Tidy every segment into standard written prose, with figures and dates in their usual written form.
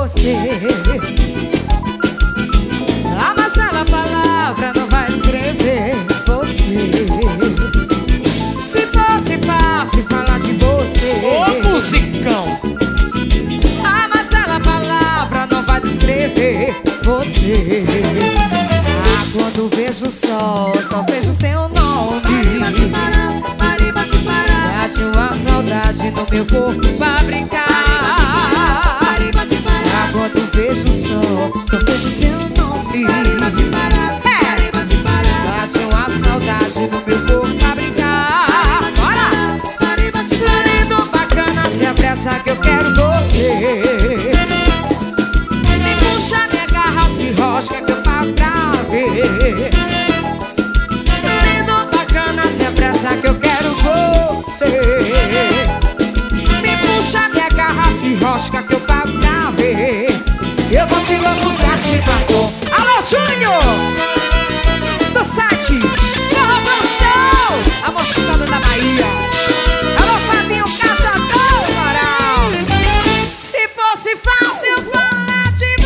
você. A mais bela palavra não vai descrever você. Se fosse fácil falar de você. Ô, musicão! A mais bela palavra não vai descrever você. Ah, quando vejo o sol, só vejo seu nome. Bate uma saudade no meu corpo pra brincar. Ah, quando vejo o sol, só vejo seu nome. Bate uma saudade no meu corpo pra brincar. Bora! Lindo, bacana, se apressa que eu quero você. Me puxa, me agarra, se rosca que eu pago pra ver. Lindo, bacana, se apressa que eu quero você. Me puxa, me agarra, se rosca que eu pago pra ver. Eu vou te lambuzar de batom. Alô, Júnior! Do site Forrozão Show, a moçada da Bahia. Alô, Fabinho Caçador, moral. Se fosse fácil falar de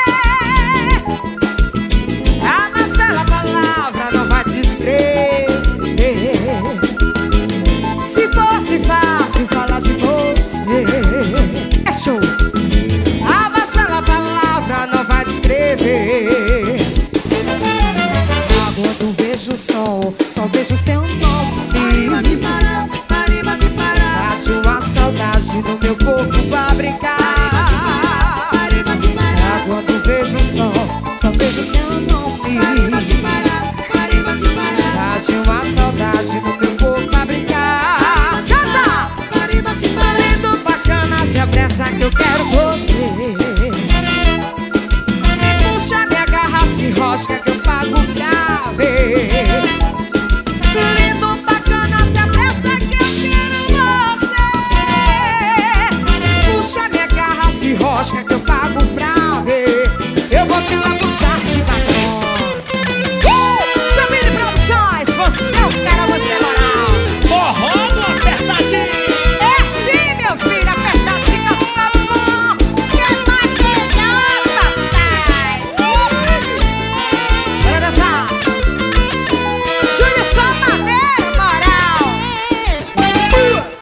você, a mais bela palavra não vai descrever. Se fosse fácil falar de você, é show. A mais bela palavra não vai descrever. Quando vejo o sol, só vejo seu nome. Bate uma saudade no meu corpo pra brincar. Quando vejo o sol, só vejo seu nome. Bate uma saudade no meu corpo pra brincar. Canta! Lindo, bacana, se apressa que eu quero você. Me puxa, me agarra, se rosca que eu pago pra ver. Lindo, bacana, se apressa que eu quero você. Puxa, me agarra, se rosca que